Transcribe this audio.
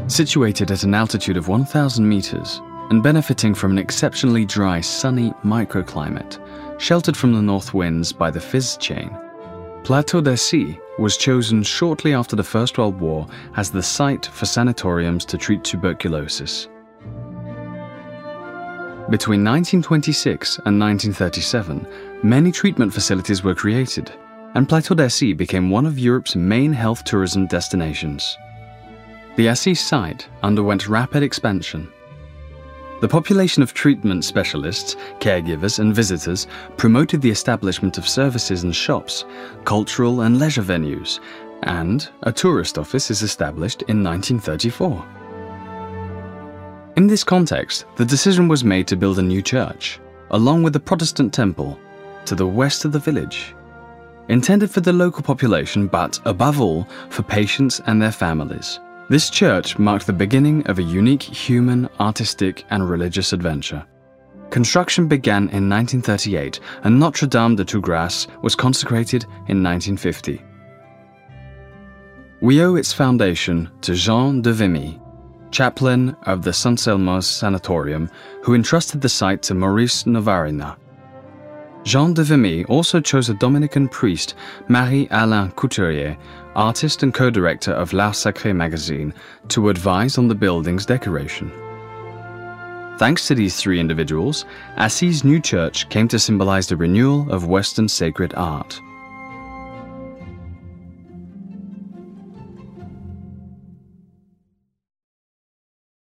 Situated at an altitude of 1,000 meters and benefiting from an exceptionally dry, sunny microclimate, sheltered from the north winds by the Fils chain, Plateau d'Assy was chosen shortly after the First World War as the site for sanatoriums to treat tuberculosis. Between 1926 and 1937, many treatment facilities were created, and Plateau d'Assy became one of Europe's main health tourism destinations. The Assy site underwent rapid expansion. The population of treatment specialists, caregivers and visitors promoted the establishment of services and shops, cultural and leisure venues, and a tourist office is established in 1934. In this context, the decision was made to build a new church, along with the Protestant temple, to the west of the village, intended for the local population but, above all, for patients and their families. This church marked the beginning of a unique human, artistic and religious adventure. Construction began in 1938 and Notre Dame de Tout Grâce was consecrated in 1950. We owe its foundation to Jean de Vimy, chaplain of the Saint-Selmo's Sanatorium, who entrusted the site to Maurice Novarina. Jean de Vimy also chose a Dominican priest, Marie-Alain Couturier, artist and co-director of L'Art Sacré magazine, to advise on the building's decoration. Thanks to these three individuals, Assy's new church came to symbolize the renewal of Western sacred art.